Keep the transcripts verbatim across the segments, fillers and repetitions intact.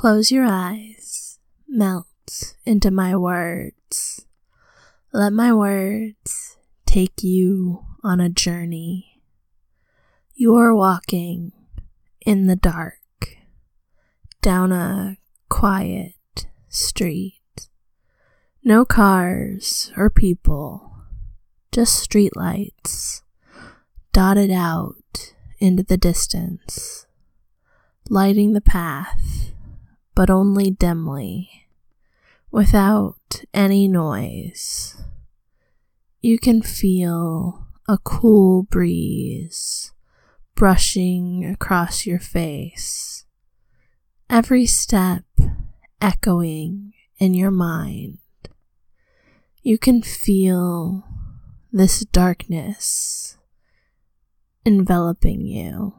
Close your eyes, melt into my words. Let my words take you on a journey. You are walking in the dark, down a quiet street. No cars or people, just streetlights dotted out into the distance, lighting the path, but only dimly, without any noise. You can feel a cool breeze brushing across your face, every step echoing in your mind. You can feel this darkness enveloping you.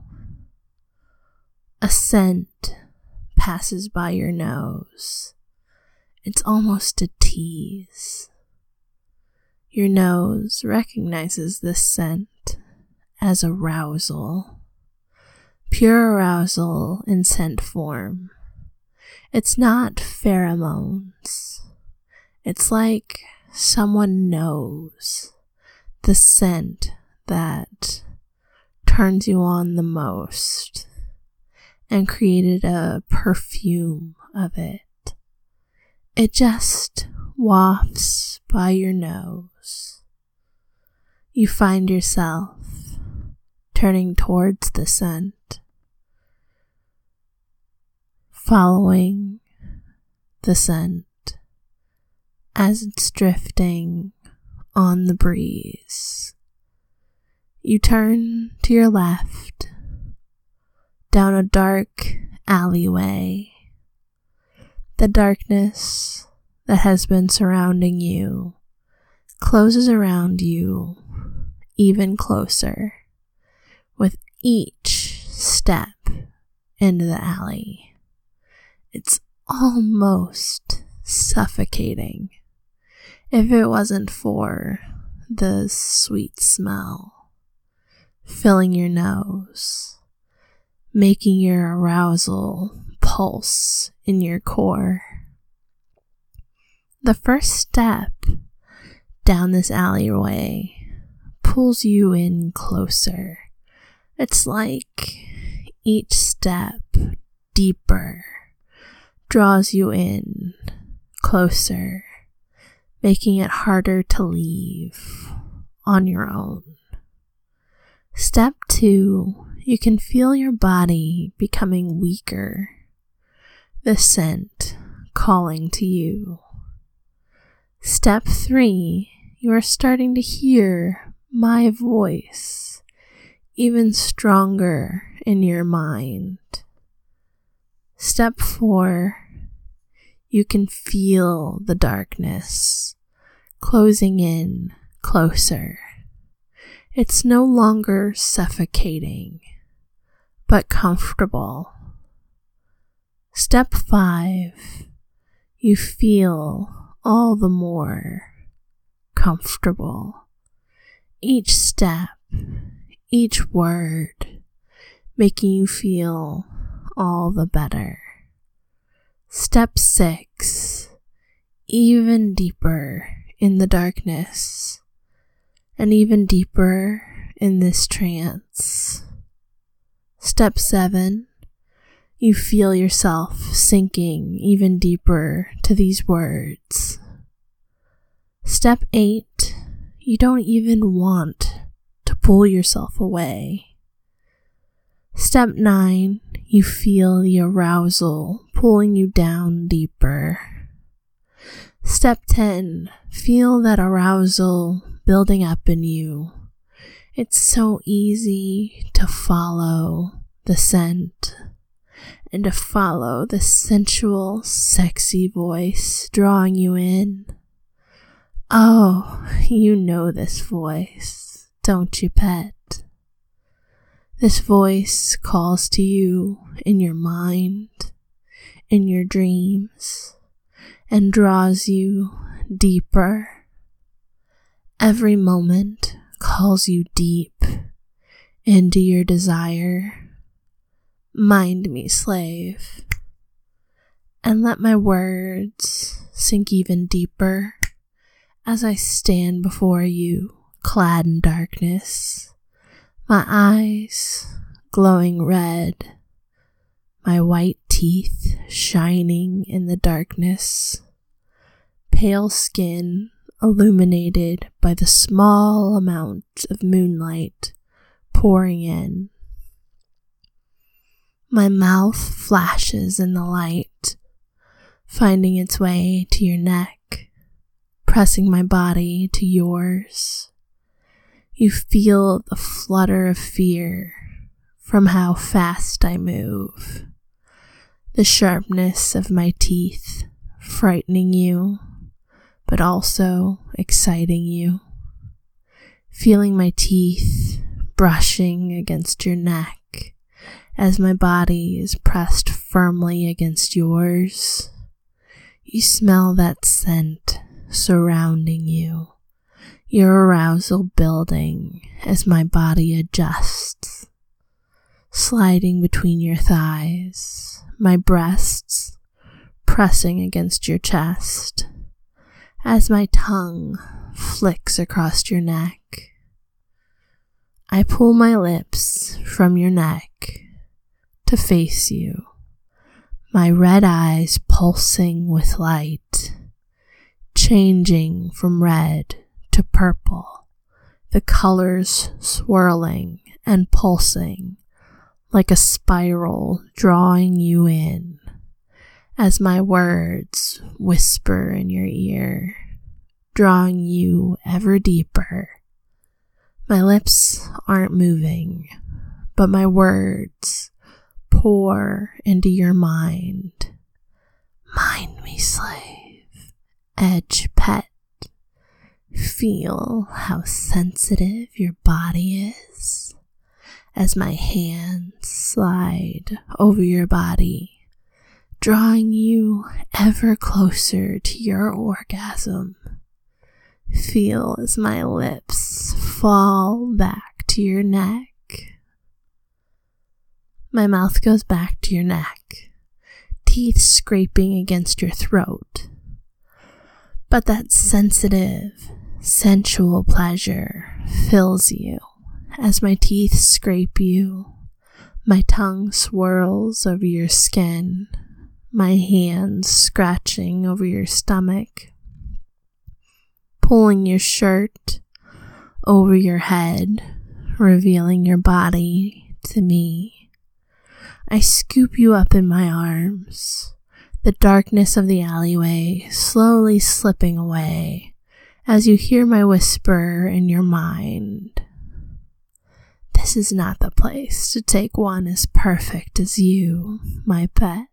A scent passes by your nose. It's almost a tease. Your nose recognizes this scent as arousal, pure arousal in scent form. It's not pheromones. It's like someone knows the scent that turns you on the most and created a perfume of it. It just wafts by your nose. You find yourself turning towards the scent, following the scent as it's drifting on the breeze. You turn to your left, down a dark alleyway. The darkness that has been surrounding you closes around you even closer with each step into the alley. It's almost suffocating if it wasn't for the sweet smell filling your nose, making your arousal pulse in your core. The first step down this alleyway pulls you in closer. It's like each step deeper draws you in closer, making it harder to leave on your own. Step two, you can feel your body becoming weaker, the scent calling to you. Step three, you are starting to hear my voice, even stronger in your mind. Step four, you can feel the darkness closing in closer. It's no longer suffocating, but comfortable. Step five, you feel all the more comfortable. Each step, each word, making you feel all the better. Step six, even deeper in the darkness, and even deeper in this trance. Step seven, you feel yourself sinking even deeper to these words. Step eight, you don't even want to pull yourself away. Step nine, you feel the arousal pulling you down deeper. Step ten, feel that arousal building up in you. It's so easy to follow the scent and to follow the sensual, sexy voice drawing you in. Oh, you know this voice, don't you, pet? This voice calls to you in your mind, in your dreams, and draws you deeper. Every moment calls you deep into your desire. Mind me, slave. and let my words sink even deeper as I stand before you, clad in darkness, my eyes glowing red, my white teeth shining in the darkness, pale skin illuminated by the small amount of moonlight pouring in. My mouth flashes in the light, finding its way to your neck, pressing my body to yours. You feel the flutter of fear from how fast I move, the sharpness of my teeth frightening you, but also exciting you, feeling my teeth brushing against your neck as my body is pressed firmly against yours. You smell that scent surrounding you, your arousal building as my body adjusts, sliding between your thighs, my breasts pressing against your chest, as my tongue flicks across your neck. I pull my lips from your neck to face you, my red eyes pulsing with light, changing from red to purple, the colors swirling and pulsing like a spiral drawing you in as my words whisper in your ear, drawing you ever deeper. My lips aren't moving, but my words pour into your mind. Mind me, slave, edge pet. Feel how sensitive your body is as my hands slide over your body, drawing you ever closer to your orgasm. Feel as my lips fall back to your neck. My mouth goes back to your neck, teeth scraping against your throat. But that sensitive, sensual pleasure fills you as my teeth scrape you, my tongue swirls over your skin, my hands scratching over your stomach, pulling your shirt over your head, revealing your body to me. I scoop you up in my arms, the darkness of the alleyway slowly slipping away as you hear my whisper in your mind. This is not the place to take one as perfect as you, my pet.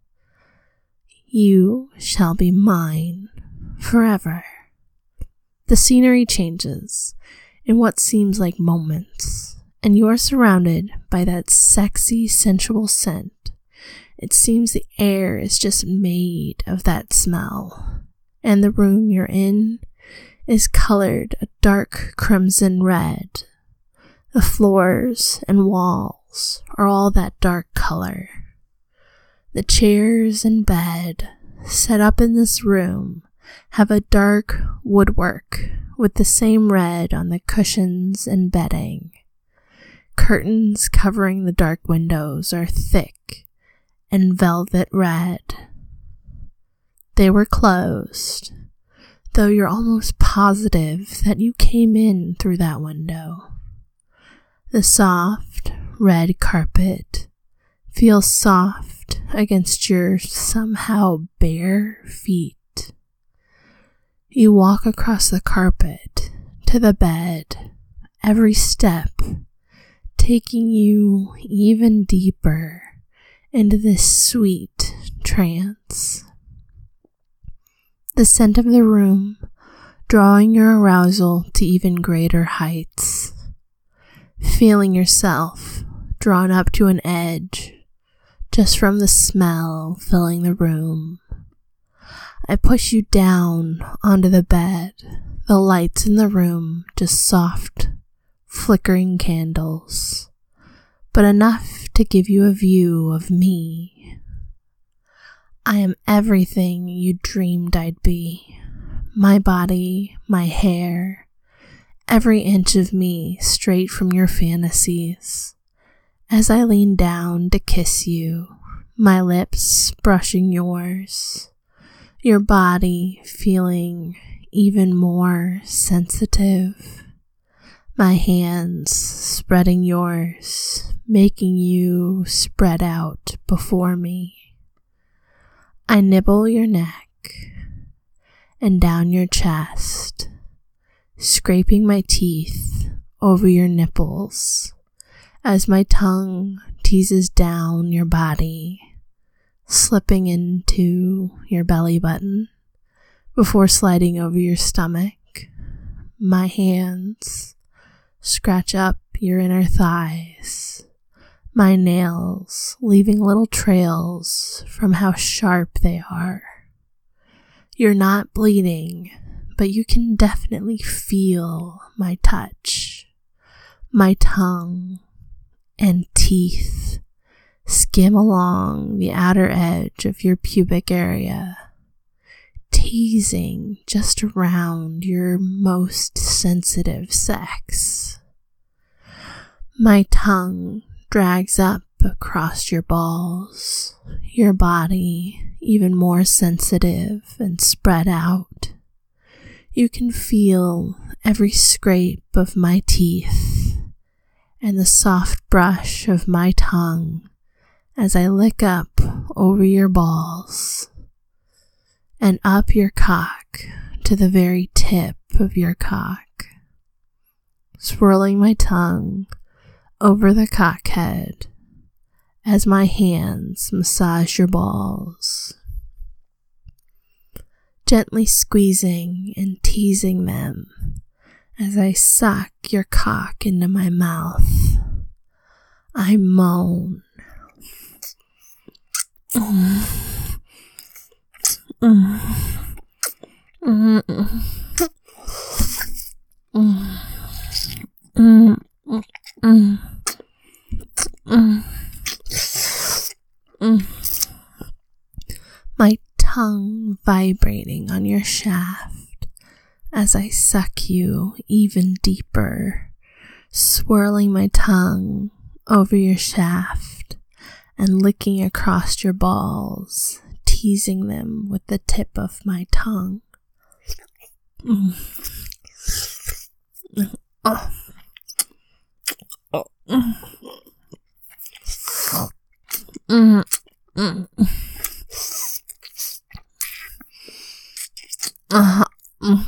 You shall be mine forever. The scenery changes in what seems like moments, and you are surrounded by that sexy, sensual scent. It seems the air is just made of that smell, and the room you're in is colored a dark crimson red. The floors and walls are all that dark color. The chairs and bed set up in this room have a dark woodwork with the same red on the cushions and bedding. Curtains covering the dark windows are thick and velvet red. They were closed, though you're almost positive that you came in through that window. The soft, red carpet feels soft against your somehow bare feet. You walk across the carpet to the bed, every step taking you even deeper into this sweet trance. The scent of the room drawing your arousal to even greater heights. Feeling yourself drawn up to an edge just from the smell filling the room. I push you down onto the bed, the lights in the room just soft, flickering candles, but enough to give you a view of me. I am everything you dreamed I'd be. My body, my hair, every inch of me straight from your fantasies. As I lean down to kiss you, my lips brushing yours, your body feeling even more sensitive, my hands spreading yours, making you spread out before me. I nibble your neck and down your chest, scraping my teeth over your nipples as my tongue teases down your body, slipping into your belly button before sliding over your stomach. My hands scratch up your inner thighs, my nails leaving little trails from how sharp they are. You're not bleeding, but you can definitely feel my touch, my tongue and teeth skim along the outer edge of your pubic area, teasing just around your most sensitive sex. My tongue drags up across your balls, your body even more sensitive and spread out. You can feel every scrape of my teeth and the soft brush of my tongue as I lick up over your balls and up your cock to the very tip of your cock, swirling my tongue over the cock head as my hands massage your balls, gently squeezing and teasing them as I suck your cock into my mouth. I moan. Mm. Mm. Mm. Mm. Mm. Mm. Mm. Mm. My tongue vibrating on your shaft as I suck you even deeper, swirling my tongue over your shaft and licking across your balls, teasing them with the tip of my tongue. Mm. Oh. Oh. Mm. Mm. Mm. Uh-huh. Mm.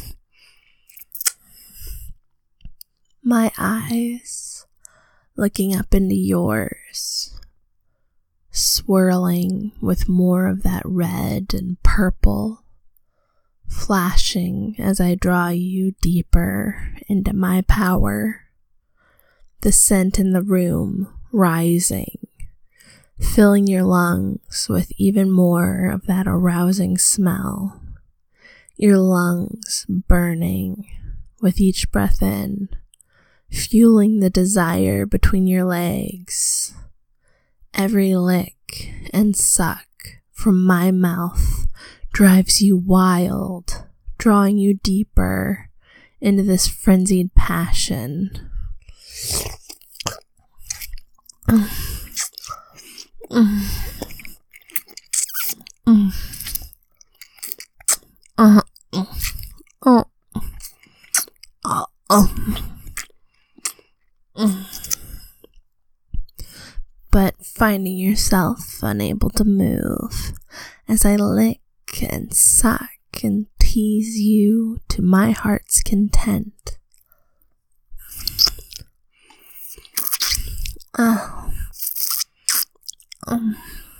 My eyes looking up into yours, swirling with more of that red and purple, flashing as I draw you deeper into my power. The scent in the room rising, filling your lungs with even more of that arousing smell. Your lungs burning with each breath in, fueling the desire between your legs. Every lick and suck from my mouth drives you wild, drawing you deeper into this frenzied passion. Mm. Mm. Mm. Uh-huh. Oh. Oh. Oh. Mm. But finding yourself unable to move as I lick and suck and tease you to my heart's content. Oh. Um.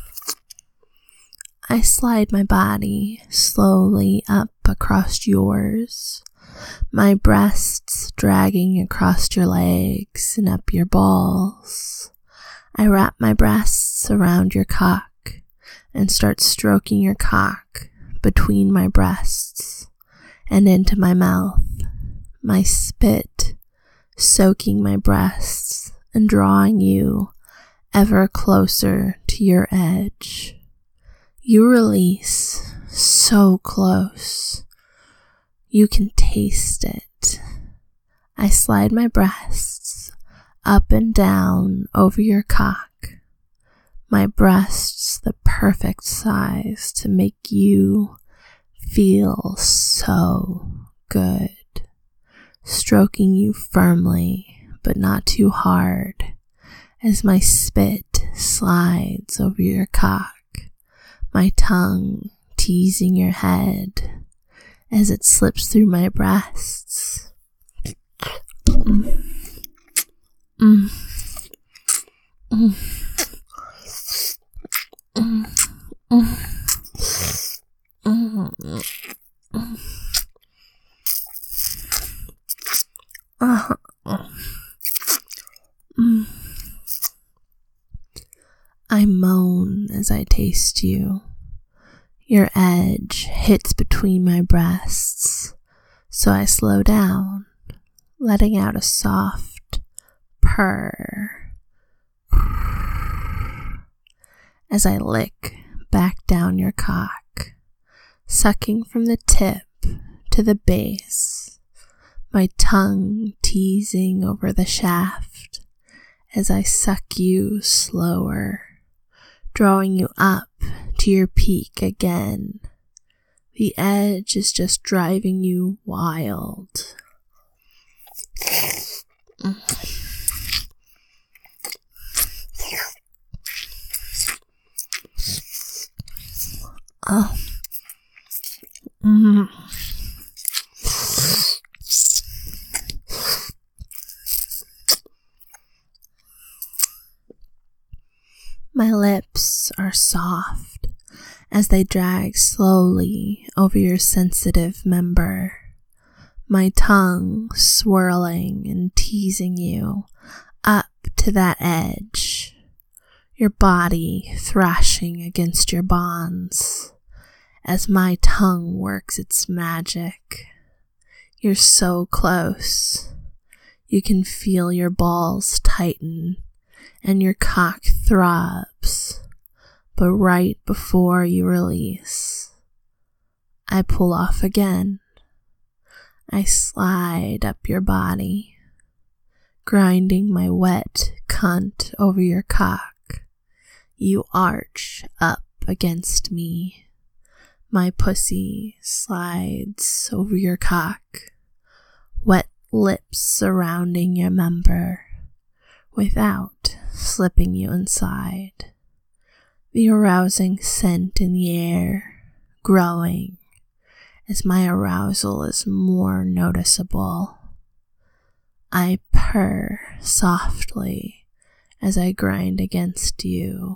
I slide my body slowly up across yours, my breasts dragging across your legs and up your balls. I wrap my breasts around your cock and start stroking your cock between my breasts and into my mouth, my spit soaking my breasts and drawing you ever closer to your edge. You release so close. You can taste it. I slide my breasts up and down over your cock. My breasts the perfect size to make you feel so good. Stroking you firmly, but not too hard, as my spit slides over your cock, my tongue teasing your head as it slips through my breasts. Mm. Mm. Mm. Mm. Mm. Mm. Mm. Uh, mm. I moan as I taste you. Your edge hits between my breasts, so I slow down, letting out a soft purr as I lick back down your cock, sucking from the tip to the base, my tongue teasing over the shaft as I suck you slower, drawing you up to your peak again. The edge is just driving you wild. Oh. Mm. My lips are soft as they drag slowly over your sensitive member, my tongue swirling and teasing you up to that edge, your body thrashing against your bonds as my tongue works its magic. You're so close. You can feel your balls tighten and your cock throbs, but right before you release, I pull off again. I slide up your body, grinding my wet cunt over your cock. You arch up against me. My pussy slides over your cock, wet lips surrounding your member, without slipping you inside. The arousing scent in the air growing as my arousal is more noticeable. I purr softly as I grind against you.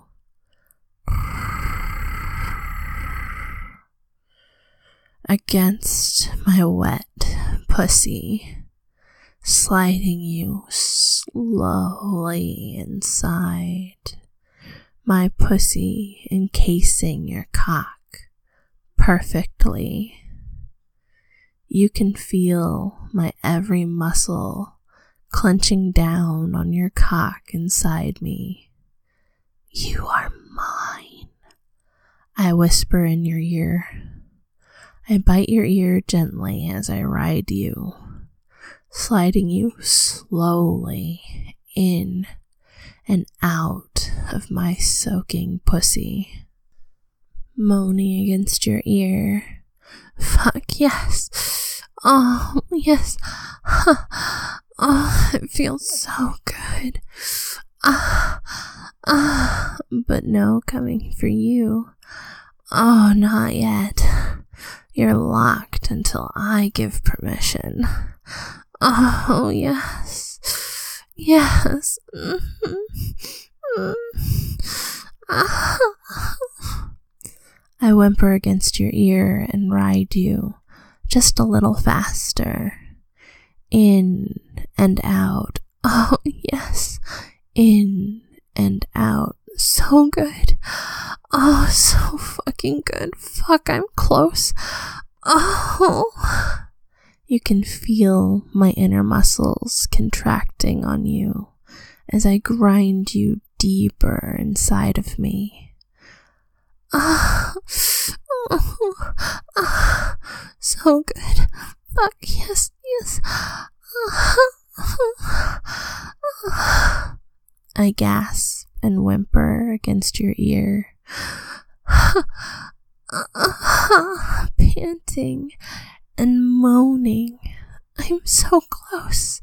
Against my wet pussy, sliding you slowly inside, my pussy encasing your cock perfectly. You can feel my every muscle clenching down on your cock inside me. You are mine, I whisper in your ear. I bite your ear gently as I ride you, sliding you slowly in and out of my soaking pussy. Moaning against your ear. Fuck yes. Oh, yes. Oh, it feels so good. Ah, ah, but no coming for you. Oh, not yet. You're locked until I give permission. Oh, yes. Yes. Mm-hmm. Ah. I whimper against your ear and ride you just a little faster. In and out. Oh, yes. In and out. So good. Oh, so fucking good. Fuck, I'm close. Oh. You can feel my inner muscles contracting on you as I grind you deeper inside of me. Ah, oh, ah, so good. Fuck, yes, yes. I gasp and whimper against your ear, panting and moaning. I'm so close.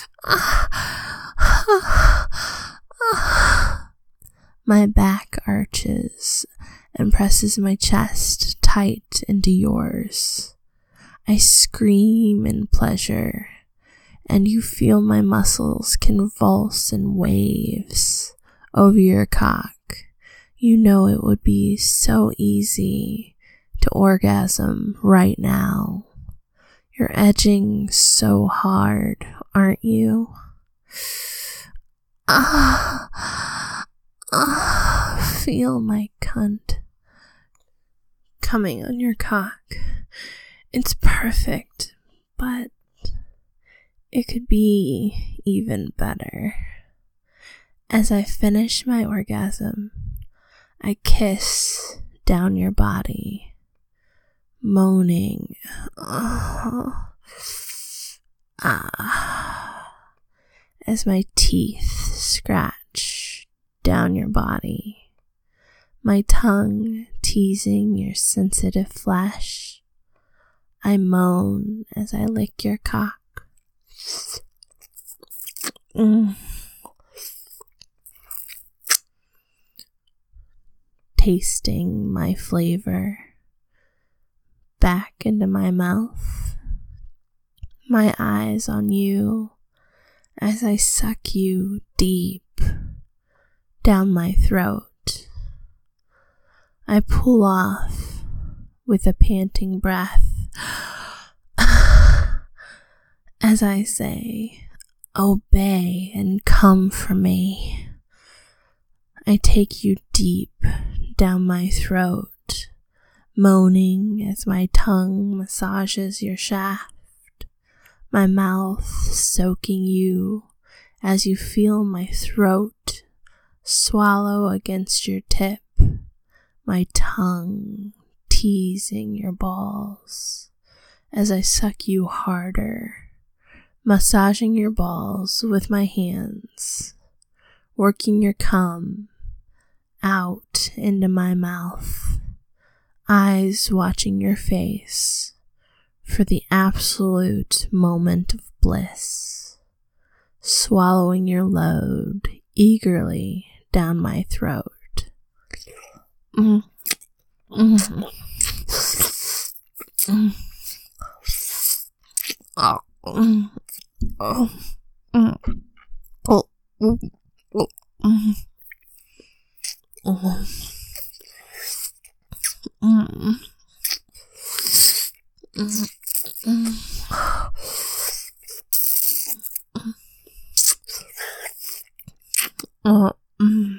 My back arches and presses my chest tight into yours. I scream in pleasure, and you feel my muscles convulse in waves over your cock. You know it would be so easy to orgasm right now. You're edging so hard, aren't you? Ah, ah, feel my cunt coming on your cock. It's perfect, but it could be even better. As I finish my orgasm, I kiss down your body, moaning, oh, ah, as my teeth scratch down your body, my tongue teasing your sensitive flesh. I moan as I lick your cock. Mm. Tasting my flavor back into my mouth, my eyes on you as I suck you deep down my throat. I pull off with a panting breath as I say, obey and come for me. I take you deep down my throat, moaning as my tongue massages your shaft, my mouth soaking you as you feel my throat swallow against your tip, my tongue teasing your balls as I suck you harder, massaging your balls with my hands, working your cum out into my mouth, eyes watching your face for the absolute moment of bliss, swallowing your load eagerly down my throat. Mm. Mm. Mm. Oh. Mm. Oh. Mm. Oh. Mm. Oh. Mm. Oh. Mm. Mm. Mm. Oh. Mm.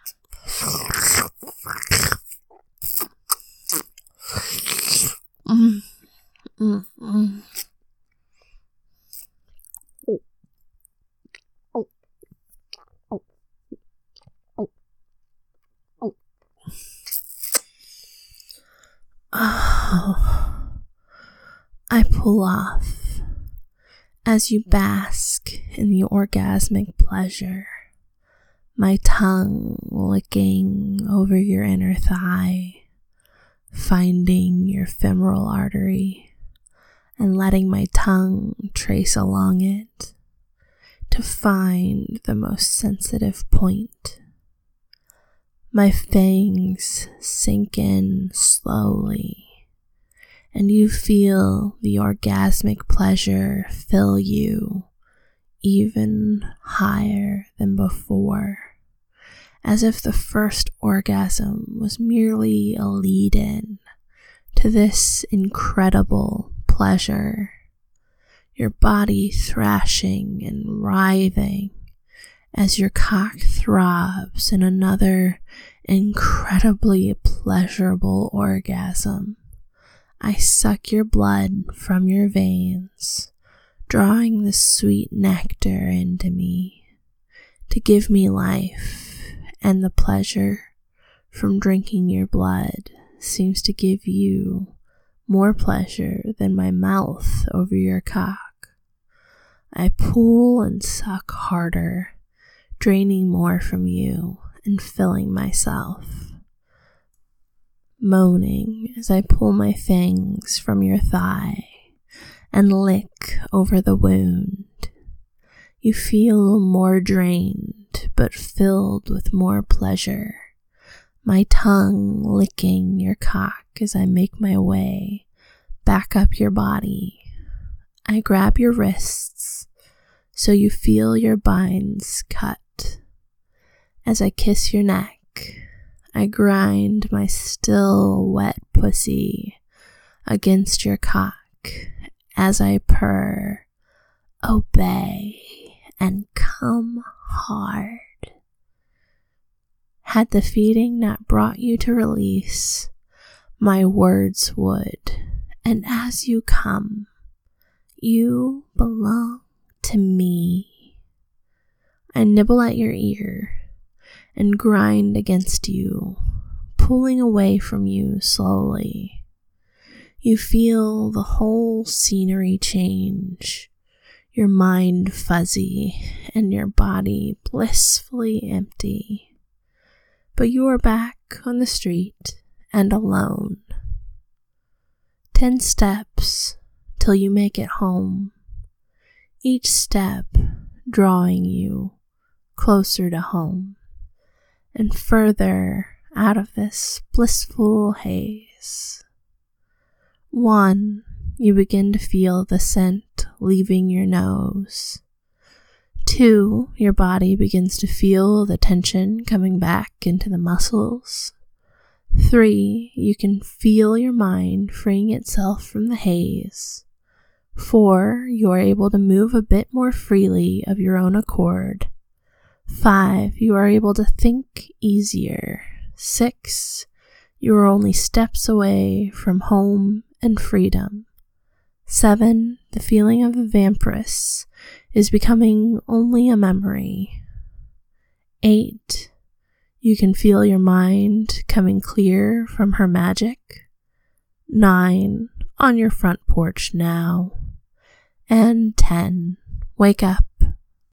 Mm. Mm. Mm. Oh, I pull off as you bask in the orgasmic pleasure, my tongue licking over your inner thigh, finding your femoral artery and letting my tongue trace along it to find the most sensitive point. My fangs sink in slowly, and you feel the orgasmic pleasure fill you even higher than before, as if the first orgasm was merely a lead-in to this incredible pleasure. Your body thrashing and writhing as your cock throbs in another incredibly pleasurable orgasm. I suck your blood from your veins, drawing the sweet nectar into me to give me life and the pleasure from drinking your blood seems to give you more pleasure than my mouth over your cock. I pull and suck harder, draining more from you and filling myself, moaning as I pull my fangs from your thigh and lick over the wound. You feel more drained, but filled with more pleasure, my tongue licking your cock as I make my way back up your body. I grab your wrists so you feel your binds cut. As I kiss your neck, I grind my still wet pussy against your cock as I purr, obey, and come hard. Had the feeding not brought you to release, my words would, and as you come, you belong to me. I nibble at your ear and grind against you, pulling away from you slowly. You feel the whole scenery change, your mind fuzzy and your body blissfully empty. But you are back on the street and alone. Ten steps till you make it home, each step drawing you closer to home and further out of this blissful haze. One, you begin to feel the scent leaving your nose. Two, your body begins to feel the tension coming back into the muscles. Three, you can feel your mind freeing itself from the haze. Four, you are able to move a bit more freely of your own accord. Five, you are able to think easier. Six, you are only steps away from home and freedom. Seven, the feeling of a vampiress is becoming only a memory. Eight, you can feel your mind coming clear from her magic. Nine, on your front porch now. And ten, wake up